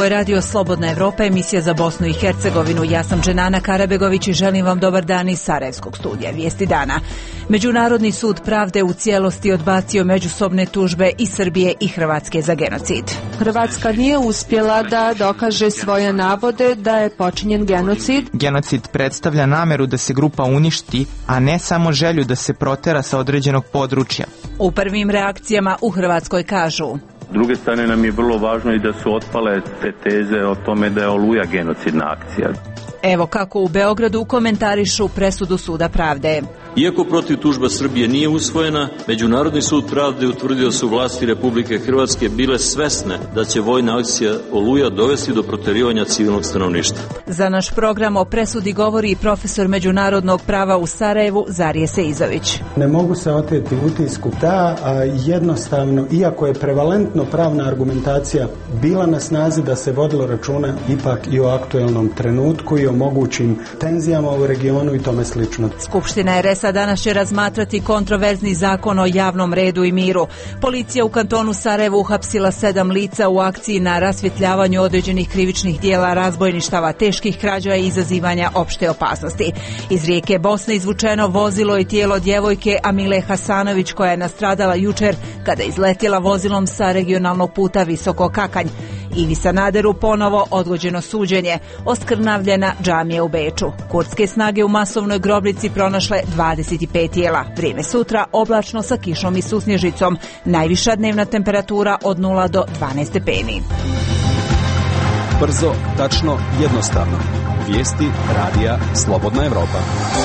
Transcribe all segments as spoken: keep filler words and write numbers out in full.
Ovo je Radio Slobodna Evropa, emisija za Bosnu i Hercegovinu. Ja sam Dženana Karabegović i želim vam dobar dan iz Sarajevskog studija. Vijesti dana. Međunarodni sud pravde u cijelosti odbacio međusobne tužbe i Srbije i Hrvatske za genocid. Hrvatska nije uspjela da dokaže svoje navode da je počinjen genocid. Genocid predstavlja nameru da se grupa uništi, a ne samo želju da se protera sa određenog područja. U prvim reakcijama u Hrvatskoj kažu: S druge strane nam je vrlo važno i da su otpale te teze o tome da je Oluja genocidna akcija. Evo kako u Beogradu komentarišu presudu Suda pravde. Iako protiv tužba Srbije nije usvojena, Međunarodni sud pravde utvrdio su vlasti Republike Hrvatske bile svesne da će vojna akcija Oluja dovesti do proterivanja civilnog stanovništva. Za naš program o presudi govori i profesor međunarodnog prava u Sarajevu Zarije Seizović. Ne mogu se oteti utisku da jednostavno, iako je prevalentno pravna argumentacija bila na snazi, da se vodilo računa ipak i o aktuelnom trenutku i o mogućim tenzijama u regionu i tome slično. Skupština er es a danas će razmatrati kontroverzni zakon o javnom redu i miru. Policija u kantonu Sarajevo uhapsila sedam lica u akciji na rasvjetljavanju određenih krivičnih dijela razbojništava, teških krađa i izazivanja opšte opasnosti. Iz rijeke Bosne izvučeno vozilo i tijelo djevojke Amile Hasanović, koja je nastradala jučer kada je izletjela vozilom sa regionalnog puta Visoko Kakanj. Ivi Sanaderu ponovo odgođeno suđenje. Oskrnavljena džamija u Beču. Kurdske snage u masovnoj grobnici pronašle dvadeset pet tijela. Vrijeme sutra oblačno sa kišom i susnježicom. Najviša dnevna temperatura od nula do dvanaest stepeni. Brzo, tačno, jednostavno. Vijesti radija Slobodna Evropa.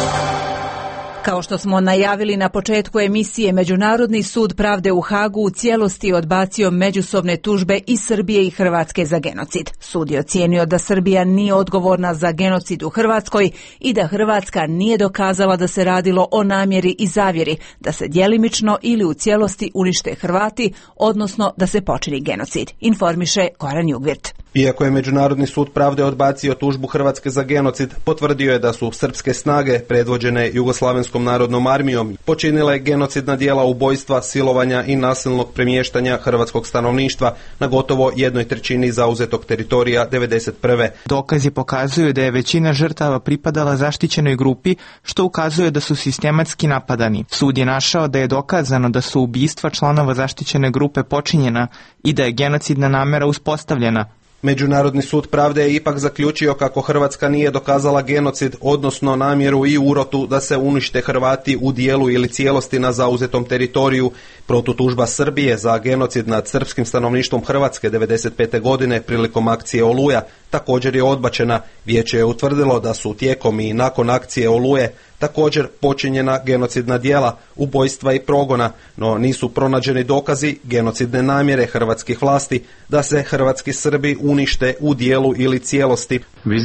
Kao što smo najavili na početku emisije, Međunarodni sud pravde u Hagu u cijelosti odbacio međusobne tužbe i Srbije i Hrvatske za genocid. Sud je ocijenio da Srbija nije odgovorna za genocid u Hrvatskoj i da Hrvatska nije dokazala da se radilo o namjeri i zavjeri da se djelimično ili u cijelosti unište Hrvati, odnosno da se počini genocid, informiše Goran Jugvirt. Iako je Međunarodni sud pravde odbacio tužbu Hrvatske za genocid, potvrdio je da su srpske snage, predvođene Jugoslavenskom narodnom armijom, počinile genocidna djela ubojstva, silovanja i nasilnog premještanja hrvatskog stanovništva na gotovo jednoj trećini zauzetog teritorija devedeset prve. Dokazi pokazuju da je većina žrtava pripadala zaštićenoj grupi, što ukazuje da su sistematski napadani. Sud je našao da je dokazano da su ubistva članova zaštićene grupe počinjena i da je genocidna namjera uspostavljena. Međunarodni sud pravde je ipak zaključio kako Hrvatska nije dokazala genocid, odnosno namjeru i urotu da se unište Hrvati u dijelu ili cijelosti na zauzetom teritoriju. Protutužba Srbije za genocid nad srpskim stanovništvom Hrvatske devedeset pete godine prilikom akcije Oluja također je odbačena. Vijeće je utvrdilo da su tijekom i nakon akcije Oluje također počinjena genocidna djela, ubojstva i progona, no nisu pronađeni dokazi genocidne namjere hrvatskih vlasti da se hrvatski Srbi unište u dijelu ili cijelosti.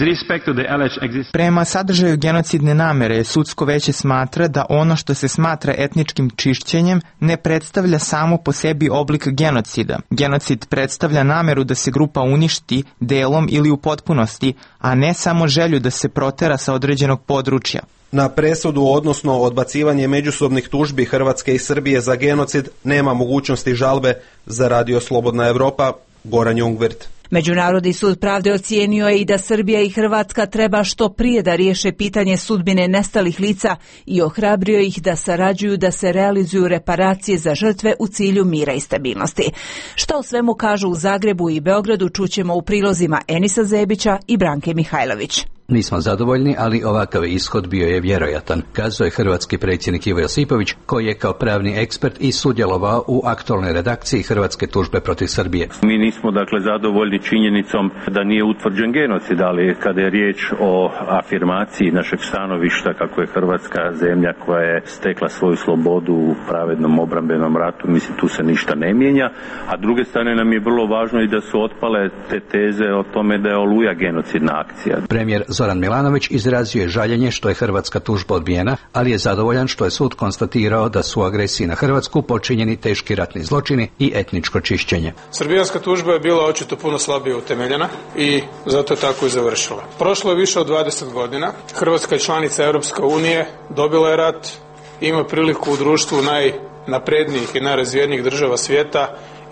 Prema sadržaju genocidne namjere, sudsko veće smatra da ono što se smatra etničkim čišćenjem ne predstavlja samo po sebi oblik genocida. Genocid predstavlja namjeru da se grupa uništi delom ili u potpunosti, a ne samo želju da se protera sa određenog područja. Na presudu, odnosno odbacivanje međusobnih tužbi Hrvatske i Srbije za genocid, nema mogućnosti žalbe. Za Radio Slobodna Evropa, Goran Jungvirt. Međunarodni sud pravde ocijenio je i da Srbija i Hrvatska treba što prije da riješe pitanje sudbine nestalih lica i ohrabrio ih da sarađuju da se realizuju reparacije za žrtve u cilju mira i stabilnosti. Što o svemu kažu u Zagrebu i Beogradu čućemo u prilozima Enisa Zebića i Branke Mihajlović. Nismo zadovoljni, ali ovakav ishod bio je vjerojatan, kazao je hrvatski predsjednik Ivo Josipović, koji je kao pravni ekspert i sudjelovao u aktualnoj redakciji hrvatske tužbe protiv Srbije. Mi nismo dakle zadovoljni činjenicom da nije utvrđen genocid, ali kada je riječ o afirmaciji našeg stanovišta kako je Hrvatska zemlja koja je stekla svoju slobodu u pravednom obrambenom ratu, mislim tu se ništa ne mijenja, a druge strane nam je vrlo važno i da su otpale te teze o tome da je Oluja genocidna akcija. Premijer Zoran Milanović izrazio je žaljenje što je hrvatska tužba odbijena, ali je zadovoljan što je sud konstatirao da su u agresiji na Hrvatsku počinjeni teški ratni zločini i etničko čišćenje. Srbijanska tužba je bila očito puno slabije utemeljena i zato je tako i završila. Prošlo je više od dvadeset godina, Hrvatska je članica Europske unije, dobila je rat, ima priliku u društvu najnaprednijih i najrazvijenijih država svijeta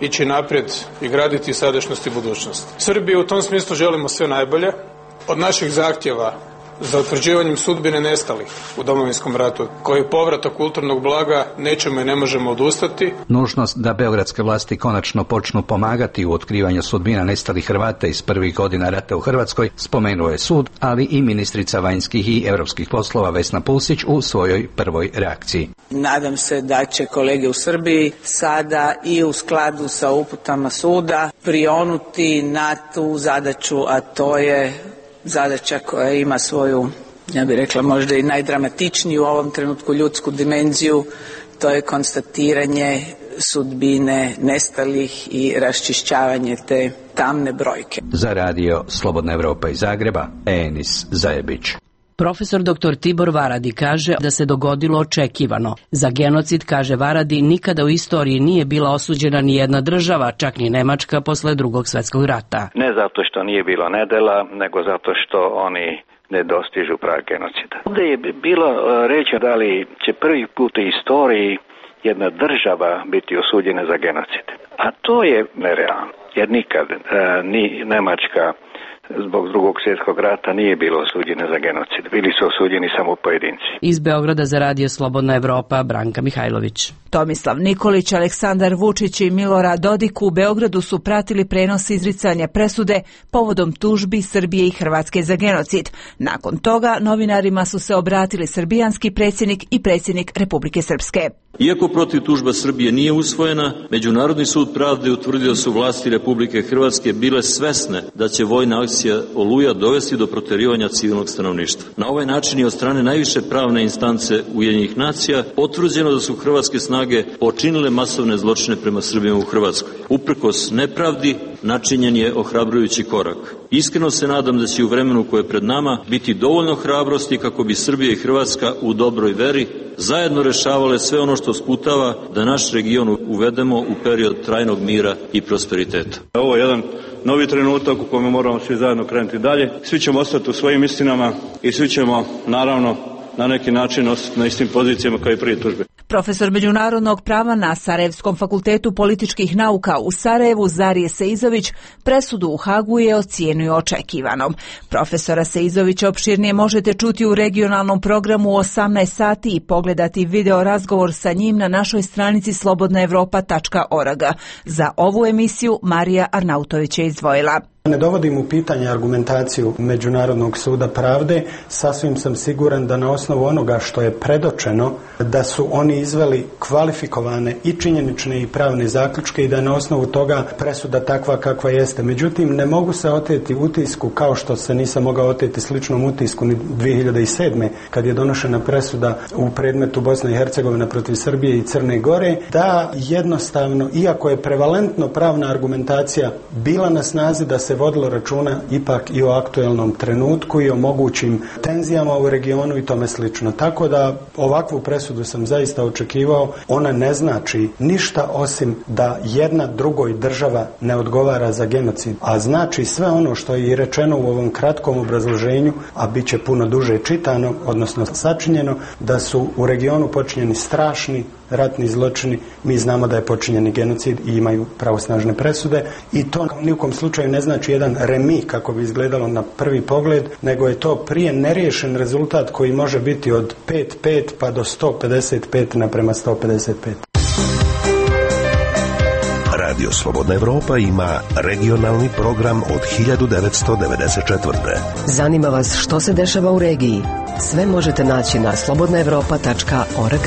ići naprijed i graditi sadašnjost i budućnost. Srbiji u tom smislu želimo sve najbolje. Od naših zahtjeva za utvrđivanjem sudbine nestalih u Domovinskom ratu, koji povratak kulturnog blaga nećemo i ne možemo odustati. Nužnost da beogradske vlasti konačno počnu pomagati u otkrivanju sudbina nestalih Hrvata iz prvih godina rata u Hrvatskoj spomenuo je sud, ali i ministrica vanjskih i europskih poslova Vesna Pusić u svojoj prvoj reakciji. Nadam se da će kolege u Srbiji sada i u skladu sa uputama suda prionuti na tu zadaću, a to je zadaća koja ima svoju, ja bih rekla možda i najdramatičniju u ovom trenutku ljudsku dimenziju, to je konstatiranje sudbine nestalih i raščišćavanje te tamne brojke. Za radio Slobodna Evropa iz Zagreba, Enis Zajebić. Profesor doktor Tibor Varadi kaže da se dogodilo očekivano. Za genocid, kaže Varadi, nikada u istoriji nije bila osuđena ni jedna država, čak ni Nemačka posle Drugog svjetskog rata. Ne zato što nije bilo nedela, nego zato što oni ne dostižu prag genocida. Ovdje je bilo reći da li će prvi put u istoriji jedna država biti osuđena za genocid. A to je nerealno, jer nikad e, ni Nemačka zbog Drugog svjetskog rata nije bilo osuđene za genocid. Bili su osuđeni samo pojedinci. Iz Beograda za radio Slobodna Evropa, Branka Mihajlović. Tomislav Nikolić, Aleksandar Vučić i Milorad Dodik u Beogradu su pratili prenos izricanja presude povodom tužbi Srbije i Hrvatske za genocid. Nakon toga novinarima su se obratili srbijanski predsjednik i predsjednik Republike Srpske. Iako protiv tužba Srbije nije usvojena, Međunarodni sud pravde utvrdio da su vlasti Republike Hrvatske bile svesne da će vojna akcija Oluja dovesti do proterivanja civilnog stanovništva. Na ovaj način je od strane najviše pravne instance Ujedinjenih nacija potvrđeno da su hrvatske snage počinile masovne zločine prema Srbima u Hrvatskoj. Uprkos nepravdi, načinjen je ohrabrujući korak. Iskreno se nadam da će u vremenu koje je pred nama biti dovoljno hrabrosti kako bi Srbija i Hrvatska u dobroj veri zajedno rešavale sve ono što sputava da naš region uvedemo u period trajnog mira i prosperiteta. Ovo je jedan novi trenutak u kome moramo svi zajedno krenuti dalje. Svi ćemo ostati u svojim istinama i svi ćemo naravno na neki način ostati na istim pozicijama kao i prije tužbe. Profesor međunarodnog prava na Sarajevskom fakultetu političkih nauka u Sarajevu, Zarije Seizović, presudu u Hagu je ocijenio očekivanom. Profesora Seizovića opširnije možete čuti u regionalnom programu u osamnaest sati i pogledati video razgovor sa njim na našoj stranici slobodna evropa tačka org. Za ovu emisiju Marija Arnautović je izdvojila. Ne dovodim u pitanje argumentaciju Međunarodnog suda pravde, sasvim sam siguran da na osnovu onoga što je predočeno, da su oni izveli kvalifikovane i činjenične i pravne zaključke i da je na osnovu toga presuda takva kakva jeste. Međutim, ne mogu se oteti utisku kao što se nisam mogao oteti sličnom utisku ni dvije hiljade sedme. kad je donošena presuda u predmetu Bosne i Hercegovine protiv Srbije i Crne Gore, da jednostavno, iako je prevalentno pravna argumentacija bila na snazi, da se vodilo računa ipak i o aktuelnom trenutku i o mogućim tenzijama u regionu i tome slično. Tako da ovakvu presudu sam zaista očekivao. Ona ne znači ništa osim da jedna drugoj država ne odgovara za genocid, a znači sve ono što je i rečeno u ovom kratkom obrazloženju, a bit će puno duže čitano, odnosno sačinjeno, da su u regionu počinjeni strašni ratni zločini. Mi znamo da je počinjeni genocid i imaju pravosnažne presude i to ni u kom slučaju ne znači jedan remi kako bi izgledalo na prvi pogled, nego je to prije neriješen rezultat koji može biti od pet pet pa do sto pedeset pet naprema sto pedeset pet. Radio Slobodna Evropa ima regionalni program od hiljadu devetsto devedeset četvrte. Zanima vas što se dešava u regiji? Sve možete naći na slobodna evropa tačka org.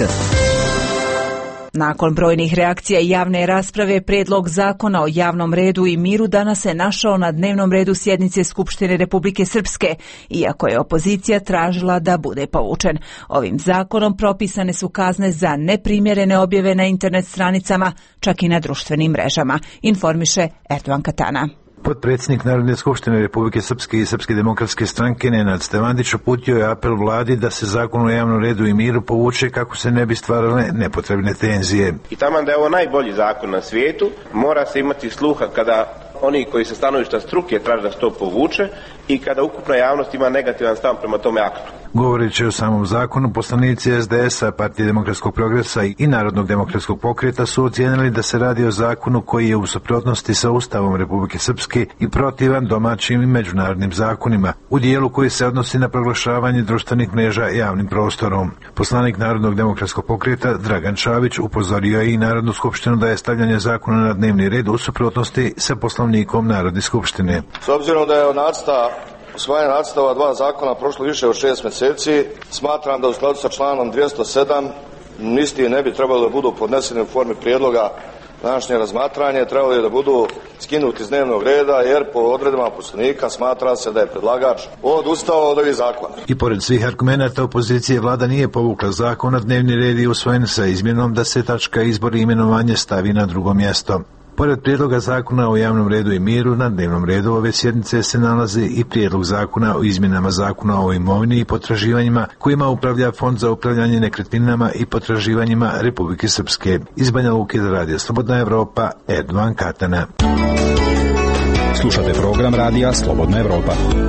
Nakon brojnih reakcija i javne rasprave, predlog zakona o javnom redu i miru danas se našao na dnevnom redu sjednice Skupštine Republike Srpske, iako je opozicija tražila da bude povučen. Ovim zakonom propisane su kazne za neprimjerene objave na internet stranicama, čak i na društvenim mrežama, informiše Erdovan Katana. Potpredsjednik Narodne skupštine Republike Srpske i Srpske demokratske stranke Nenad Stevandić uputio je apel vladi da se zakon o javnom redu i miru povuče kako se ne bi stvarale nepotrebne tenzije. I taman da je ovo najbolji zakon na svijetu, mora se imati sluha kada oni koji se stanovišta struke traže da se to povuče, i kada ukupna javnost ima negativan stav prema tome aktu. Govoreći o samom zakonu, poslanici es de es a, Partije demokratskog progresa i Narodnog demokratskog pokreta su ocijenili da se radi o zakonu koji je u suprotnosti sa Ustavom Republike Srpske i protivan domaćim i međunarodnim zakonima, u dijelu koji se odnosi na proglašavanje društvenih mreža javnim prostorom. Poslanik Narodnog demokratskog pokreta Dragan Čavić upozorio je i Narodnu skupštinu da je stavljanje zakona na dnevni red u suprotnosti sa Poslovnikom Narodne skupštine. S obzirom da je od nacrta usvajanje nacrta ova dva zakona prošlo više od šest mjeseci, smatram da u skladu sa članom dvjesto sedam isti ne bi trebalo da budu podneseni u formi prijedloga današnje razmatranje, trebalo je da budu skinuti iz dnevnog reda, jer po odredbama Poslovnika smatra se da je predlagač odustao od ovih zakona. I pored svih argumenata opozicije, vlada nije povukla zakon na dnevni red i usvojen sa izmjenom da se tačka izbor i imenovanje stavi na drugo mjesto. Pored prijedloga zakona o javnom redu i miru, na dnevnom redu ove sjednice se nalazi i prijedlog zakona o izmjenama zakona o imovini i potraživanjima kojima upravlja Fond za upravljanje nekretninama i potraživanjima Republike Srpske. Iz Banja Luke za Radio Slobodna Evropa, Erdovan Katana. Slušate program Radija Slobodna Evropa.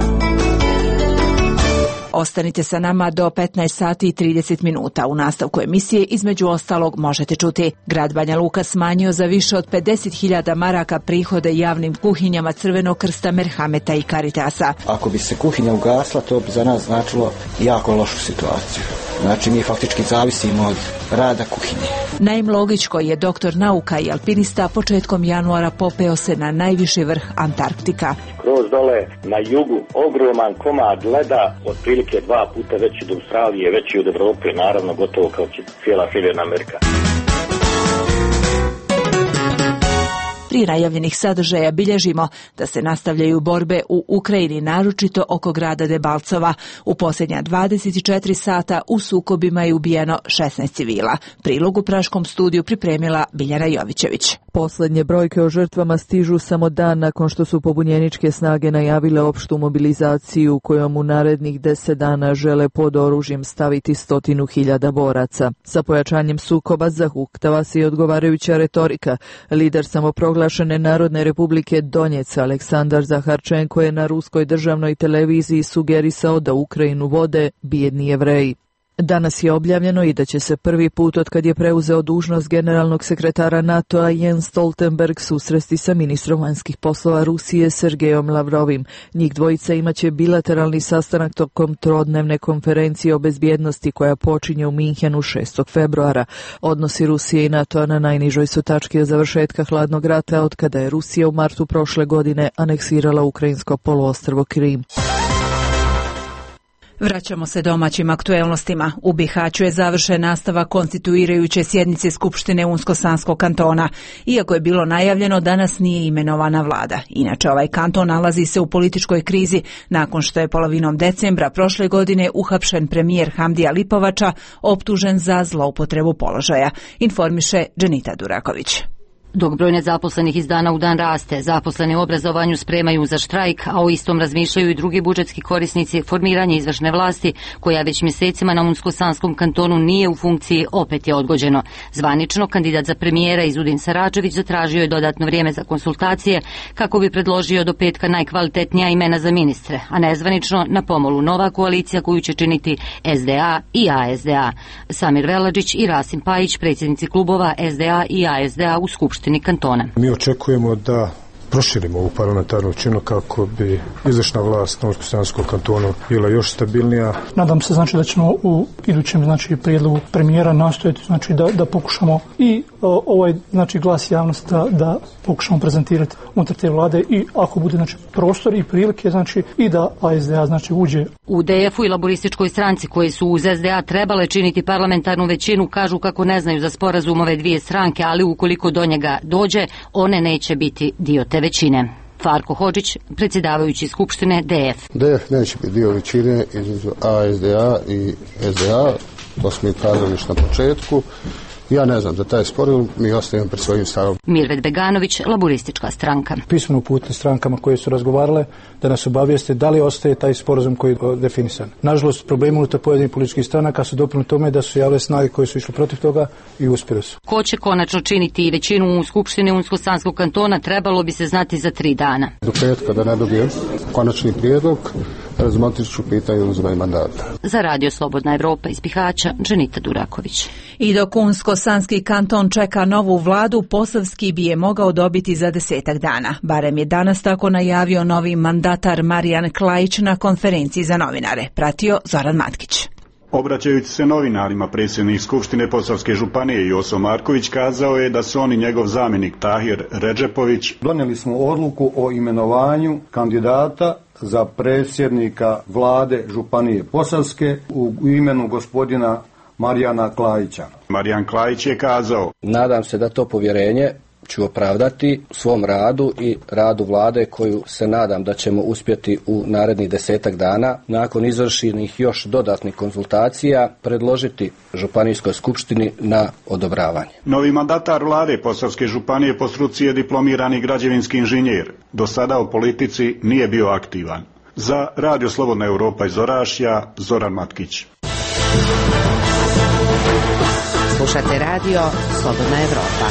Ostanite sa nama do petnaest sati i trideset minuta. U nastavku emisije između ostalog možete čuti: grad Banja Luka smanjio za više od pedeset hiljada maraka prihode javnim kuhinjama Crvenog krsta, Merhameta i Karitasa. Ako bi se kuhinja ugasla, to bi za nas značilo jako lošu situaciju. Znači, mi faktički zavisimo od rada kuhinje. Naim Logić, koji je doktor nauka i alpinista, početkom januara popeo se na najviši vrh Antarktika. Kroz dole na jugu ogroman komad leda, otprilike dva puta veći od Australije, veći od Evrope, naravno gotovo kao cijela Sjeverna Amerika. Prije najavljenih sadržaja bilježimo da se nastavljaju borbe u Ukrajini, naročito oko grada Debalcova. U posljednja dvadeset četiri sata u sukobima je ubijeno šesnaest civila. Prilog u Praškom studiju pripremila Biljana Jovićević. Posljednje brojke o žrtvama stižu samo dan nakon što su pobunjeničke snage najavile opštu mobilizaciju kojom u narednih deset dana žele pod oružjem staviti stotinu hiljada boraca. Sa pojačanjem sukoba zahuktava se i odgovarajuća retorika. Lider samoproglašene Narodne republike Donjec Aleksandar Zaharčenko je na ruskoj državnoj televiziji sugerisao da Ukrajinu vode bijedni Jevreji. Danas je objavljeno i da će se prvi put od kad je preuzeo dužnost generalnog sekretara NATO-a Jens Stoltenberg susresti sa ministrom vanjskih poslova Rusije Sergejom Lavrovim. Njih dvojica imaće bilateralni sastanak tokom trodnevne konferencije o bezbjednosti koja počinje u Minhenu šestog februara. Odnosi Rusije i NATO-a na najnižoj su tački od završetka hladnog rata od kada je Rusija u martu prošle godine aneksirala ukrajinsko poluostrvo Krim. Vraćamo se domaćim aktuelnostima. U Bihaću je završen nastavak konstituirajuće sjednice Skupštine Unsko-Sanskog kantona. Iako je bilo najavljeno, danas nije imenovana vlada. Inače, ovaj kanton nalazi se u političkoj krizi nakon što je polovinom decembra prošle godine uhapšen premijer Hamdija Lipovača, optužen za zloupotrebu položaja, informiše Dženita Duraković. Dok broj nezaposlenih iz dana u dan raste, zaposleni u obrazovanju spremaju za štrajk, a o istom razmišljaju i drugi budžetski korisnici, formiranje izvršne vlasti, koja već mjesecima na Unsko-Sanskom kantonu nije u funkciji, opet je odgođeno. Zvanično, kandidat za premijera Izudin Sarađević zatražio je dodatno vrijeme za konsultacije kako bi predložio do petka najkvalitetnija imena za ministre, a nezvanično na pomolu nova koalicija koju će činiti es de a i a es de a. Samir Veladžić i Rasim Pajić, predsjednici klubova es de a i a es de a u Skupštini kantona. Mi očekujemo da proširimo ovu parlamentarnu većinu kako bi izvršna vlast na Unsko-Sanskom kantonu bila još stabilnija. Nadam se znači da ćemo u idućem znači prijedlogu premijera nastojati znači da da pokušamo i o, ovaj znači glas javnosti da, da pokušamo prezentirati unutar te vlade i ako bude znači prostor i prilike znači i da a es de a znači uđe. U de efu i laborističkoj stranci koji su uz es de a trebale činiti parlamentarnu većinu kažu kako ne znaju za sporazum ove dvije stranke, ali ukoliko do njega dođe, one neće biti dio te većine. Farko Hodžić, predsjedavajući Skupštine de ef. de ef neće biti dio većine između a es de a i es de a, to smo i kazali na početku. Ja ne znam za taj sporazum, mi ostajemo pred svojim stavom. Mirvet Beganović, Laburistička stranka. Pismeno uputili strankama koje su razgovarale da nas obavijeste da li ostaje taj sporazum koji je definisan. Nažalost, problemi unutar pojedinih političkih stranaka su doprinijeli tome da su javile snage koje su išle protiv toga i uspjeli su. Ko će konačno činiti većinu u Skupštine Unsko-Sanskog kantona trebalo bi se znati za tri dana. Do petka da ne dobijem konačni prijedlog, razmotrit ću pitanje uzimanja mandata. Za Radio Slobodna Evropa iz Bihaća, Dženita Duraković. I dok Unsko-Sanski kanton čeka novu vladu, Posavski bi je mogao dobiti za desetak dana. Barem je danas tako najavio novi mandatar Marijan Klajić na konferenciji za novinare. Pratio Zoran Matkić. Obraćajući se novinarima, predsjednik Skupštine Posavske županije Joso Marković kazao je da su on i njegov zamjenik Tahir Redžepović donijeli smo odluku o imenovanju kandidata za predsjednika vlade Županije Posavske u imenu gospodina Marijana Klajića. Marijan Klajić je kazao: nadam se da to povjerenje ću opravdati svom radu i radu vlade koju se nadam da ćemo uspjeti u narednih desetak dana nakon izvršenih još dodatnih konzultacija predložiti Županijskoj skupštini na odobravanje. Novi mandatar vlade Posavske županije po struci je diplomirani građevinski inženjer. Do sada u politici nije bio aktivan. Za Radio Slobodna Evropa iz Orašja, Zoran Matkić. Slušate Radio Slobodna Evropa.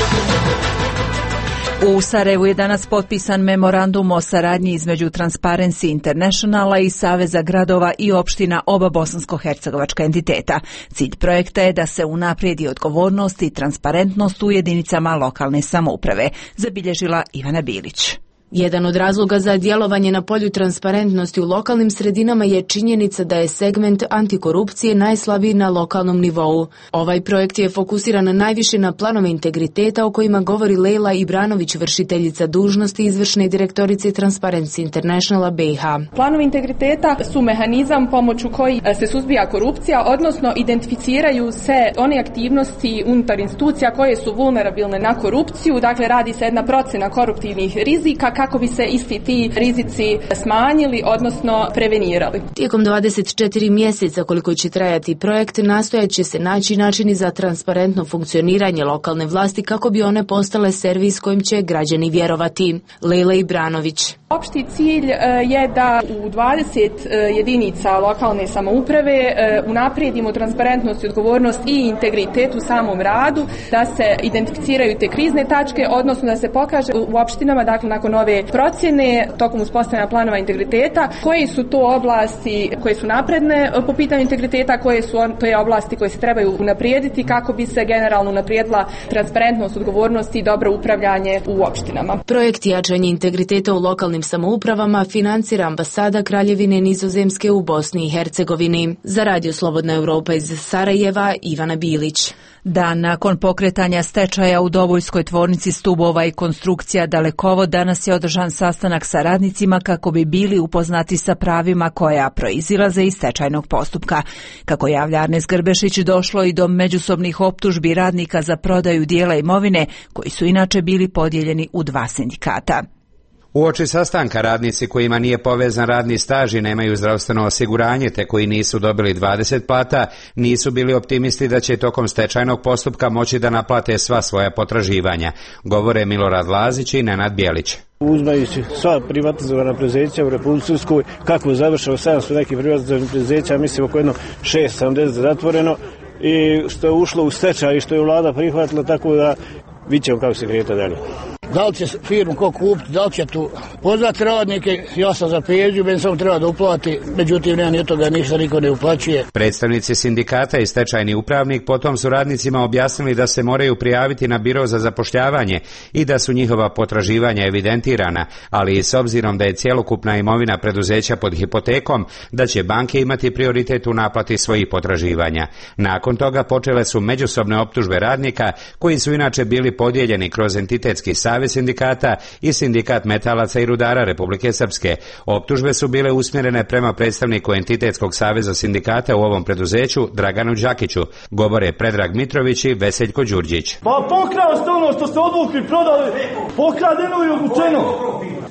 U Sarajevu je danas potpisan memorandum o saradnji između Transparency Internationala i Saveza gradova i opština oba bosansko-hercegovačka entiteta. Cilj projekta je da se unaprijedi odgovornost i transparentnost u jedinicama lokalne samouprave, zabilježila Ivana Bilić. Jedan od razloga za djelovanje na polju transparentnosti u lokalnim sredinama je činjenica da je segment antikorupcije najslabiji na lokalnom nivou. Ovaj projekt je fokusiran najviše na planove integriteta o kojima govori Lejla Ibranović, vršiteljica dužnosti izvršne direktorice Transparency Internationala B i H. Planovi integriteta su mehanizam pomoću koji se suzbija korupcija, odnosno identificiraju se one aktivnosti unutar institucija koje su vulnerabilne na korupciju. Dakle, radi se jedna procjena koruptivnih rizika kako bi se isti ti rizici smanjili, odnosno prevenirali. Tijekom dvadeset četiri mjeseca koliko će trajati projekt, nastojat će se naći načini za transparentno funkcioniranje lokalne vlasti kako bi one postale servis kojim će građani vjerovati. Lejla Ibranović. Opšti cilj je da u dvadeset jedinica lokalne samouprave unaprijedimo transparentnost i odgovornost i integritet u samom radu, da se identificiraju te krizne tačke, odnosno da se pokaže u opštinama, dakle nakon ove procjene tokom uspostavljanja planova integriteta, koje su to oblasti koje su napredne po pitanju integriteta, koje su on, to je oblasti koje se trebaju unaprijediti kako bi se generalno unaprijedila transparentnost, odgovornost i dobro upravljanje u opštinama. Projekt jačanje integriteta u lokalnim samoupravama financira ambasada Kraljevine Nizozemske u Bosni i Hercegovini. Za Radio Slobodna Evropa iz Sarajeva, Ivana Bilić. Dan nakon pokretanja stečaja u Dobojskoj tvornici stubova i konstrukcija Dalekovod, danas je održan sastanak sa radnicima kako bi bili upoznati sa pravima koja proizilaze iz stečajnog postupka. Kako javlja Arnes Grbešić, došlo i do međusobnih optužbi radnika za prodaju dijela imovine, koji su inače bili podijeljeni u dva sindikata. Uoči sastanka radnici kojima nije povezan radni staž i nemaju zdravstveno osiguranje te koji nisu dobili dvadeset plata, nisu bili optimisti da će tokom stečajnog postupka moći da naplate sva svoja potraživanja, govore Milorad Lazić i Nenad Bjelić. Uzmajući sva privatizovana preduzeća u Republici Srpskoj, kako završao sedamsto nekih privatizovanih preduzeća, mislim oko jedno šest sedamdeset zatvoreno, i što je ušlo u stečaj i što je vlada prihvatila, tako da vidjet ćemo kako se kreta dalje. Da li će firmu ko kupiti, da li će tu pozvati radnike, ja sam za peđu, ben samo treba da uplati, međutim nema ni od toga ništa, niko ne uplaćuje. Predstavnici sindikata i stečajni upravnik potom su radnicima objasnili da se moraju prijaviti na biro za zapošljavanje i da su njihova potraživanja evidentirana, ali i s obzirom da je cjelokupna imovina preduzeća pod hipotekom, da će banke imati prioritet u naplati svojih potraživanja. Nakon toga počele su međusobne optužbe radnika koji su inače bili podijeljeni kroz entitetski savez sindikata i sindikat metalaca i rudara Republike Srpske. Optužbe su bile usmjerene prema predstavniku entitetskog saveza sindikata u ovom preduzeću Draganu Đakiću, govore Predrag Mitrović i Veseljko Đurđić. Pa pokrao ste ono što ste odvukli, prodali, pokradeno i obučeno.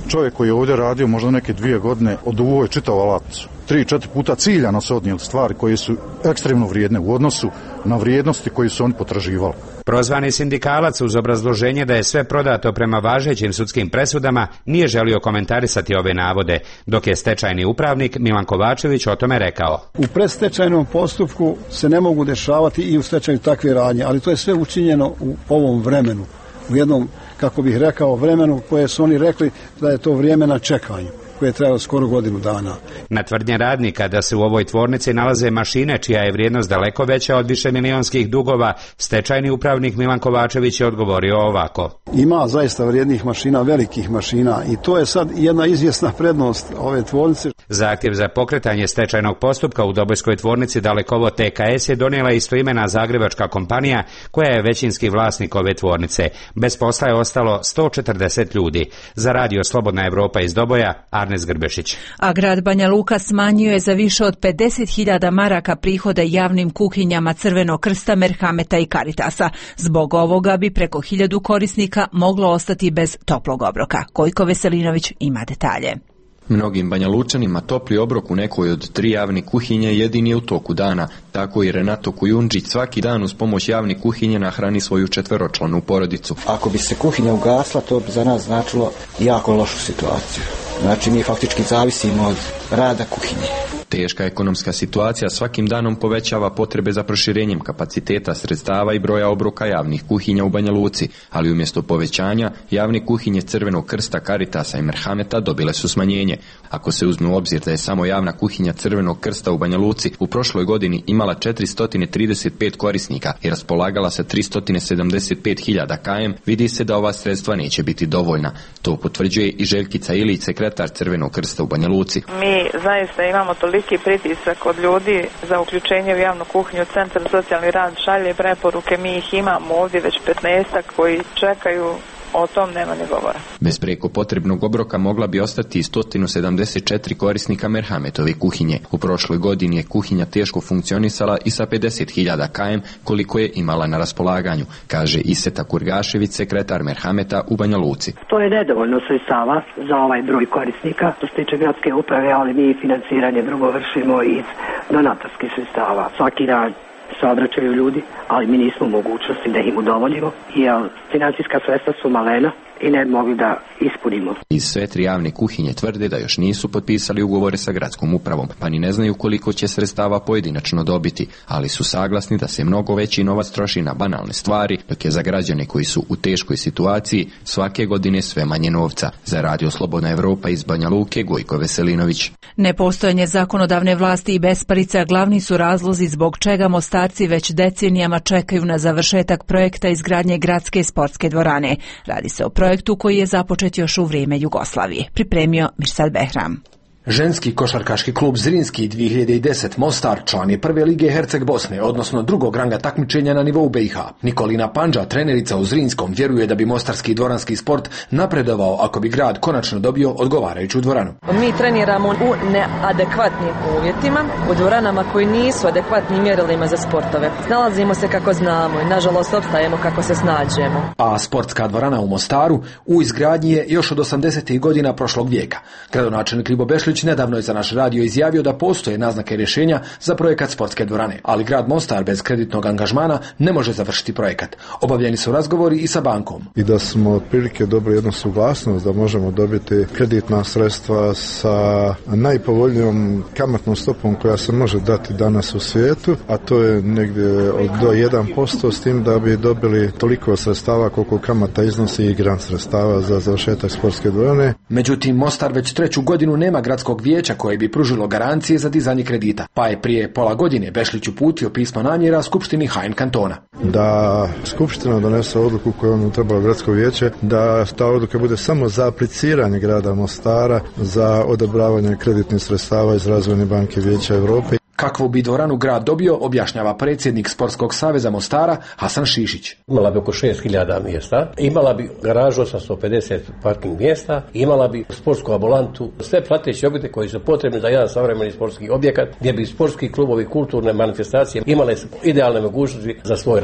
čovjek koji je ovdje radio možda neke dvije godine oduvao je čitav alatnicu. Tri, četiri puta ciljano se odnijeli stvari koje su ekstremno vrijedne u odnosu na vrijednosti koje su oni potraživali. Prozvani sindikalac uz obrazloženje da je sve prodato prema važećim sudskim presudama nije želio komentarisati ove navode, dok je stečajni upravnik Milan Kovačević o tome rekao. U predstečajnom postupku se ne mogu dešavati i u stečaju takve radnje, ali to je sve učinjeno u ovom vremenu, u jednom, kako bih rekao, vremenu koje su oni rekli da je to vrijeme na čekanju, koje je trajalo skoro godinu dana. Na tvrdnje radnika da se u ovoj tvornici nalaze mašine čija je vrijednost daleko veća od višemilijonskih dugova, stečajni upravnik Milan Kovačević je odgovorio ovako. Ima zaista vrijednih mašina, velikih mašina, i to je sad jedna izvjesna prednost ove tvornice. Zahtjev za pokretanje stečajnog postupka u Dobojskoj tvornici Dalekovod T K S je donijela istoimena zagrebačka kompanija koja je većinski vlasnik ove tvornice. Bez posla je ostalo sto četrdeset ljudi. Za radio Slobodna Evropa iz Doboja, Arnes Grbešić. A grad Banja Luka smanjio je za više od pedeset hiljada maraka prihode javnim kuhinjama Crvenog krsta, Merhameta i Karitasa. Zbog ovoga bi preko hiljadu korisnika moglo ostati bez toplog obroka. Kojko Veselinović ima detalje. Mnogim Banjalučanima topli obrok u nekoj od tri javne kuhinje jedini je u toku dana. Tako i Renato Kujundžić svaki dan uz pomoć javne kuhinje nahrani svoju četveročlanu porodicu. Ako bi se kuhinja ugasla, to bi za nas značilo jako lošu situaciju. Znači mi faktički zavisimo od rada kuhinje. Teška ekonomska situacija svakim danom povećava potrebe za proširenjem kapaciteta sredstava i broja obroka javnih kuhinja u Banja Luci, ali umjesto povećanja, javne kuhinje Crvenog krsta, Karitasa i Merhameta dobile su smanjenje. Ako se uzme u obzir da je samo javna kuhinja Crvenog krsta u Banja Luci u prošloj godini imala četiristo trideset pet korisnika i raspolagala sa tristo sedamdeset pet hiljada kilometara, vidi se da ova sredstva neće biti dovoljna. To potvrđuje i Željkica Ilić, sekretar Crvenog krsta u Banja Luci. Mi zaista imamo toliki pritisak od ljudi za uključenje u javnu kuhinju. Centar za socijalni rad šalje preporuke, mi ih imamo ovdje već petnaestak koji čekaju, o tom nema ni govora. Bez preko potrebnog obroka mogla bi ostati i sto sedamdeset četiri korisnika Merhametove kuhinje. U prošloj godini je kuhinja teško funkcionisala i sa pedeset hiljada kilometara koliko je imala na raspolaganju, kaže Iseta Kurgašević, sekretar Merhameta u Banja Luci. To je nedovoljno sredstava za ovaj broj korisnika što se tiče gradske uprave, ali mi financiranje drugo vršimo iz donatorskih sredstava. Svaki dan se obraćaju ljudi, ali mi nismo u mogućnosti da im udovoljimo, jer financijska sredstva su malena i ne mogli da ispunimo. Iz sve tri javne kuhinje tvrde da još nisu potpisali ugovore sa gradskom upravom, pa ni ne znaju koliko će sredstava pojedinačno dobiti, ali su saglasni da se mnogo veći novac troši na banalne stvari, dok je za građane koji su u teškoj situaciji svake godine sve manje novca. Za radio Slobodna Evropa iz Banja Luke, Gojko Veselinović. Nepostojanje zakonodavne vlasti i besparica glavni su razlozi zbog čega Mostarci već decenijama čekaju na završetak projekta izgradnje gradske sportske dvorane. Radi se o projektu koji je započet još u vrijeme Jugoslavije. Pripremio Mirsad Behram. Ženski košarkaški klub Zrinski dvije hiljade deset Mostar član je prve lige Herceg Bosne, odnosno drugog ranga takmičenja na nivou B i H. Nikolina Pandža, trenerica u Zrinskom, vjeruje da bi mostarski dvoranski sport napredovao ako bi grad konačno dobio odgovarajuću dvoranu. Mi treniramo u neadekvatnim uvjetima, u dvoranama koji nisu adekvatnim mjerilima za sportove. Snalazimo se kako znamo i nažalost opstajemo kako se snađemo. A sportska dvorana u Mostaru u izgradnji je još od osamdesetih godina prošlog vijeka. Gradonačelnik Ljubo Bešlić nedavno je za naš radio izjavio da postoje naznake rješenja za projekat sportske dvorane, ali grad Mostar bez kreditnog angažmana ne može završiti projekat. Obavljeni su razgovori i sa bankom. I da smo otprilike dobili jednu suglasnost da možemo dobiti kreditna sredstva sa najpovoljnijom kamatnom stopom koja se može dati danas u svijetu, a to je negdje od do jedan posto, s tim da bi dobili toliko sredstava koliko kamata iznosi i grant sredstava za završetak sportske dvorane. Međutim, Mostar već treću godinu nema gradskog vijeća koje bi pružilo garancije za dizanje kredita, pa je prije pola godine Bešlić uputio pismo namjera Skupštini H N kantona. Da Skupština donese odluku koju on trebalo gradsko vijeće, da ta odluka bude samo za apliciranje grada Mostara za odobravanje kreditnih sredstava iz Razvojne banke Vijeća Europe. Kakvu bi dvoranu grad dobio, objašnjava predsjednik Sportskog saveza Mostara Hasan Šišić. Imala bi oko šest hiljada mjesta, imala bi garažu sa sto pedeset parking mjesta, imala bi sportsku ambulantu, sve prateće objekte koji su potrebni za jedan savremeni sportski objekat, gdje bi sportski klubovi, kulturne manifestacije imale idealne mogućnosti za svoj rad.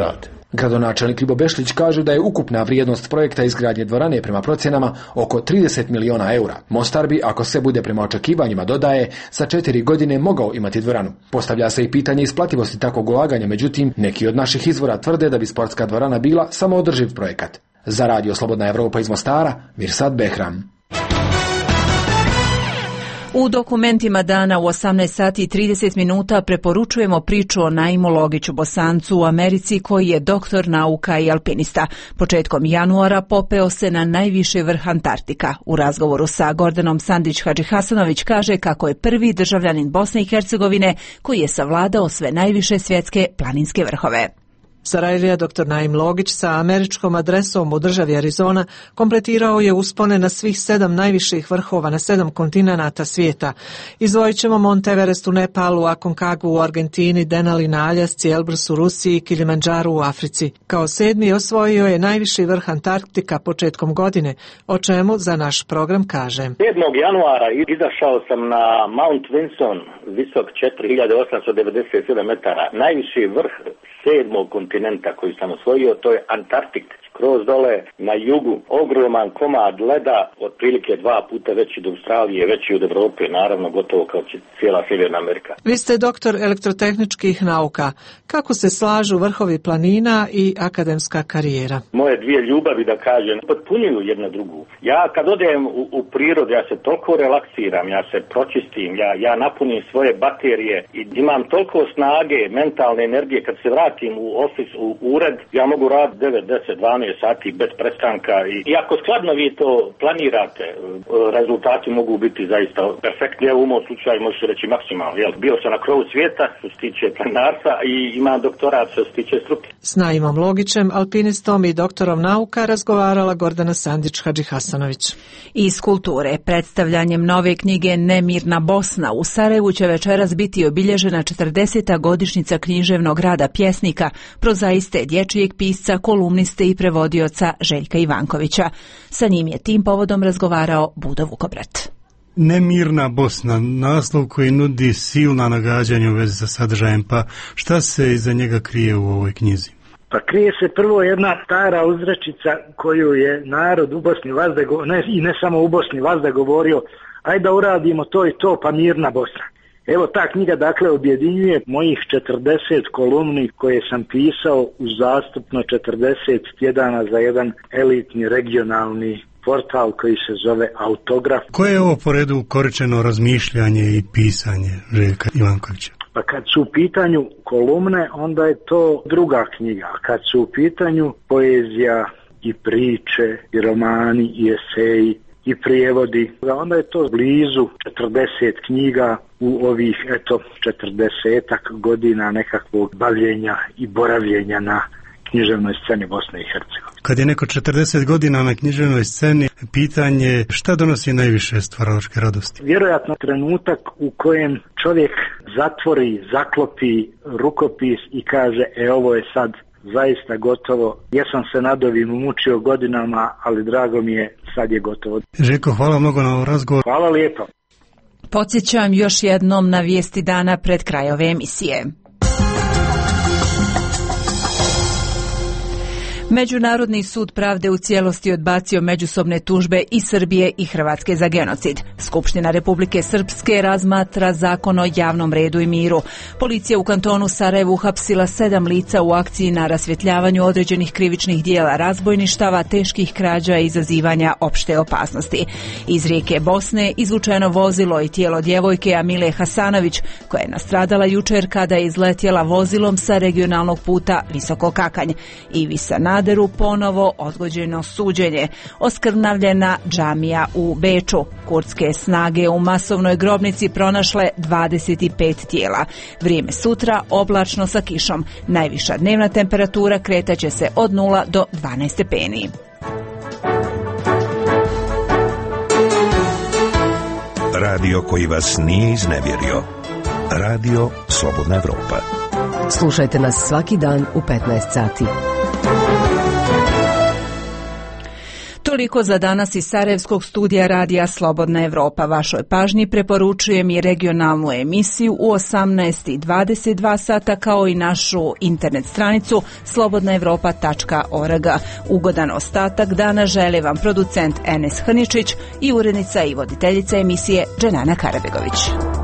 Gradonačelnik Ljubo Bešlić kaže da je ukupna vrijednost projekta izgradnje dvorane prema procjenama oko trideset miliona eura. Mostar bi, ako sve bude prema očekivanjima, dodaje, za četiri godine mogao imati dvoranu. Postavlja se i pitanje isplativosti takvog ulaganja, međutim, neki od naših izvora tvrde da bi sportska dvorana bila samo održiv projekat. Za radio Slobodna Evropa iz Mostara, Mirsad Behram. U dokumentima dana u osamnaest sati i trideset minuta preporučujemo priču o Naimu Logiću Bosancu u Americi koji je doktor nauka i alpinista. Početkom januara popeo se na najviši vrh Antarktika. U razgovoru sa Gordanom Sandić Hadžihasanović kaže kako je prvi državljanin Bosne i Hercegovine koji je savladao sve najviše svjetske planinske vrhove. Sarajlija doktor Naim Logić sa američkom adresom u državi Arizona kompletirao je uspone na svih sedam najviših vrhova na sedam kontinenata svijeta. Izdvojit ćemo Monte Everest u Nepalu, Aconcagua u Argentini, Denali na Aljasci, Elbrus u Rusiji i Kilimanjaro u Africi. Kao sedmi osvojio je najviši vrh Antarktika početkom godine, o čemu za naš program kaže. sedmog januara izašao sam na Mount Vinson, visok četiri hiljade osamsto devedeset sedam metara, najviši vrh sedmog kontinenta koji sam osvojio, to je Antarktik. Kroz dole na jugu, ogroman komad leda, otprilike dva puta veći od Australije, veći od Evrope, naravno gotovo kao cijela Sjeverna Amerika. Vi ste doktor elektrotehničkih nauka. Kako se slažu vrhovi planina i akademska karijera? Moje dvije ljubavi, da kažem, potpunjuju jedna drugu. Ja kad odem u, u prirodu, ja se toliko relaksiram, ja se pročistim, ja, ja napunim svoje baterije i imam toliko snage, mentalne energije, kad se vratim u ofis, u ured, ja mogu raditi devet, deset, dvanaest sati bez prestanka i, i ako skladno vi to planirate, rezultati mogu biti zaista perfektni. Evo u mom slučaju možete reći maksimalno. Jel? Bio sam na krovu svijeta što se tiče planarstva i imam doktorat što se tiče struke. S Naimom Logićem, alpinistom i doktorom nauka razgovarala Gordana Sandić Hadžihasanović. Iz kulture, predstavljanjem nove knjige Nemirna Bosna u Sarajevu će večeras biti obilježena četrdeseta godišnjica književnog rada pjesnika, prozaiste, dječjeg pisca, kolumniste i prevodioca Željka Ivankovića. Sa njim je tim povodom razgovarao Budo Vukobrat. Nemirna Bosna, naslov koji nudi silna nagađanja u vezi sa sadržajem, pa šta se iza njega krije u ovoj knjizi? Pa krije se prvo jedna stara uzrečica koju je narod u Bosni vazda, ne, i ne samo u Bosni vazda govorio, ajde da uradimo to i to, pa mirna Bosna. Evo ta knjiga dakle objedinjuje mojih četrdeset kolumni koje sam pisao uz zastupno četrdeset tjedana za jedan elitni regionalni portal koji se zove Autograf. Koje je ovo po redu ukoričeno razmišljanje i pisanje Željka Ivankovića? Pa kad su u pitanju kolumne, onda je to druga knjiga. A kad su u pitanju poezija i priče i romani i eseji i prijevodi, onda je to blizu četrdeset knjiga u ovih, eto, četrdesetak godina nekakvog bavljenja i boravljenja na književnoj sceni Bosne i Hercegovine. Kad je neko četrdeset godina na književnoj sceni, pitanje šta donosi najviše stvaralačke radosti? Vjerojatno trenutak u kojem čovjek zatvori, zaklopi rukopis i kaže, e ovo je sad zaista gotovo. Ja sam se nad ovim mučio godinama, ali drago mi je, sad je gotovo. Željko, hvala mnogo na razgovor. Hvala lijepo. Podsjećam još jednom na vijesti dana pred kraj ove emisije. Međunarodni sud pravde u cijelosti odbacio međusobne tužbe i Srbije i Hrvatske za genocid. Skupština Republike Srpske razmatra zakon o javnom redu i miru. Policija u kantonu Sarajevu uhapsila sedam lica u akciji na rasvjetljavanju određenih krivičnih dijela razbojništava, teških krađa i izazivanja opšte opasnosti. Iz rijeke Bosne izvučeno vozilo i tijelo djevojke Amile Hasanović, koja je nastradala jučer kada je izletjela vozilom sa regionalnog puta Visoko Kakanj. Ivica Naderu ponovo odgođeno suđenje. Oskrnavljena džamija u Beču. Kurdske snage u masovnoj grobnici pronašle dvadeset pet tijela. Vrijeme sutra oblačno sa kišom. Najviša dnevna temperatura kretaće se od nula do dvanaest stepeni. Radio koji vas nije iznevjerio. Radio Slobodna Evropa. Slušajte nas svaki dan u petnaest sati. Toliko za danas iz Sarajevskog studija radija Slobodna Evropa. Vašoj pažnji preporučujem i regionalnu emisiju u osamnaest i dvadeset dva sata kao i našu internet stranicu slobodna evropa tačka org. Ugodan ostatak dana želi vam producent Enes Hrničić i urednica i voditeljica emisije Dženana Karabegović.